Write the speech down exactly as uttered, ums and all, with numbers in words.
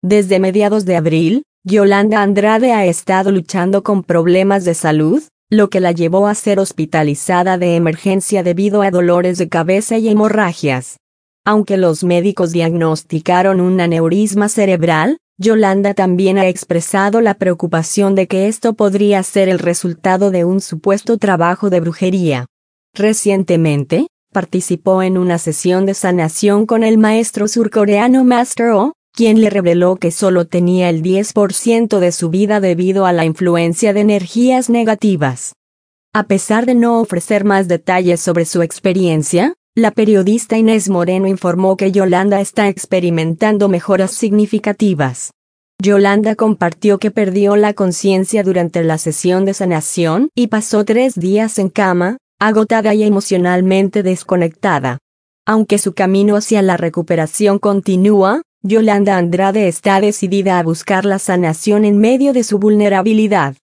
Desde mediados de abril, Yolanda Andrade ha estado luchando con problemas de salud, lo que la llevó a ser hospitalizada de emergencia debido a dolores de cabeza y hemorragias. Aunque los médicos diagnosticaron un aneurisma cerebral, Yolanda también ha expresado la preocupación de que esto podría ser el resultado de un supuesto trabajo de brujería. Recientemente, participó en una sesión de sanación con el maestro surcoreano Master Oh, quien le reveló que solo tenía el diez por ciento de su vida debido a la influencia de energías negativas. A pesar de no ofrecer más detalles sobre su experiencia, la periodista Inés Moreno informó que Yolanda está experimentando mejoras significativas. Yolanda compartió que perdió la conciencia durante la sesión de sanación y pasó tres días en cama, agotada y emocionalmente desconectada. Aunque su camino hacia la recuperación continúa, Yolanda Andrade está decidida a buscar la sanación en medio de su vulnerabilidad.